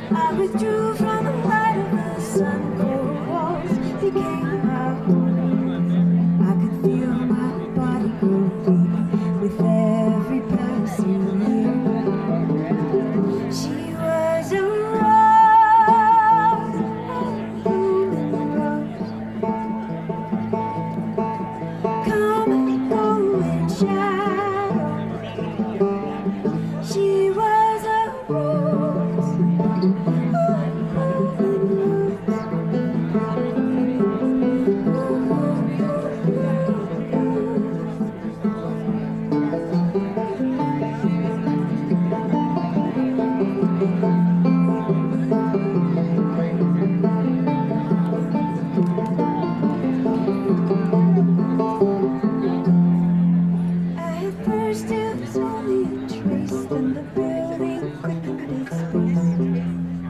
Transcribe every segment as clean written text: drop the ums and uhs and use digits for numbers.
I withdrew from the light of the sun. Cold walls became my home. I could feel my body grow weak with every passing year. She was a rose, a blooming rose. Come and go in shadow. She was a rose, a blooming At first it was only a trace, then the building quickened its pace.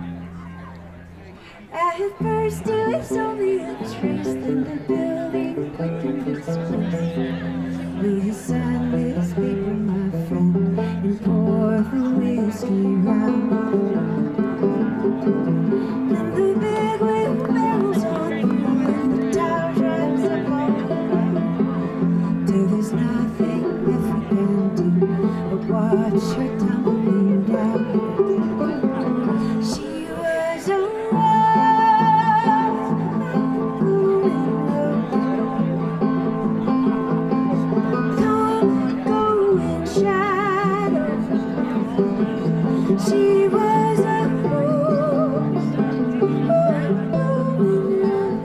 At first it was only a trace, then the building quickened its pace. We decided this paper, my friend, and pour the whiskey round. Then the big wheelbarrows on through, and the tower drives up all around. Till there's nothing left we can do but watch her tumbling down. She was a rose, a blooming rose. Come and go in shadow. She was a rose, a blooming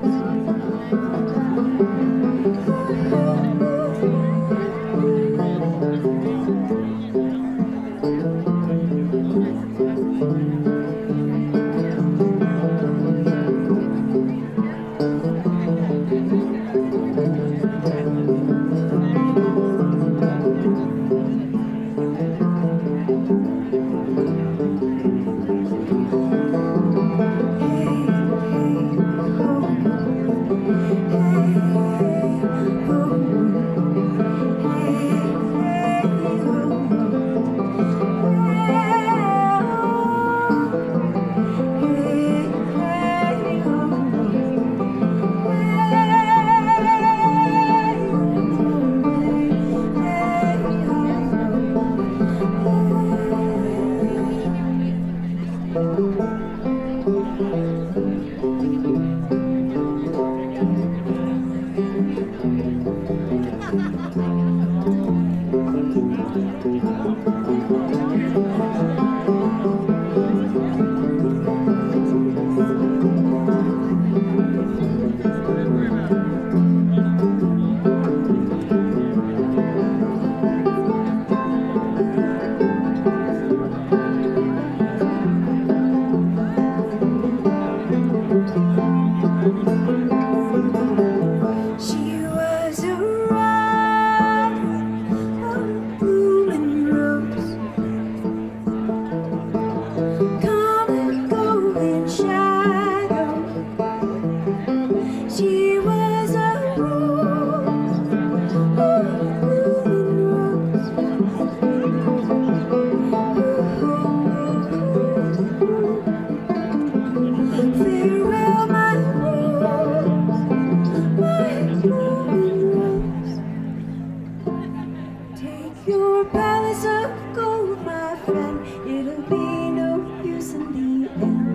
Your palace of gold, my friend, it'll be no use in the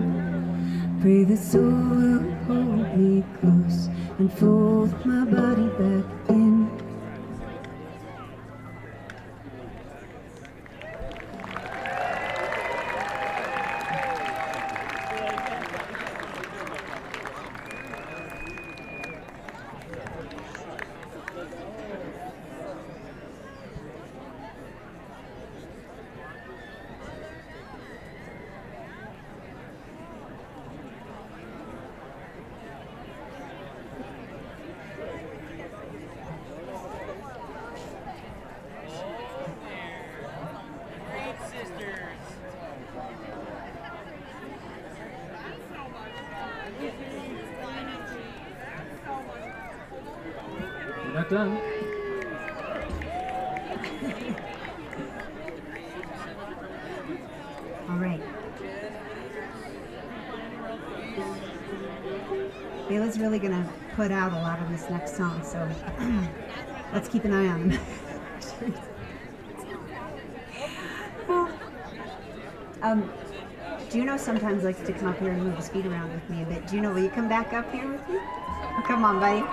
end. Pray the soul will hold me close and fold my body back in. You're not done. All right. Bayla's really gonna put out a lot of this next song, so let's keep an eye on him. Juno sometimes likes to come up here and move his feet around with me a bit. Juno, will you come back up here with me? Oh, come on, buddy.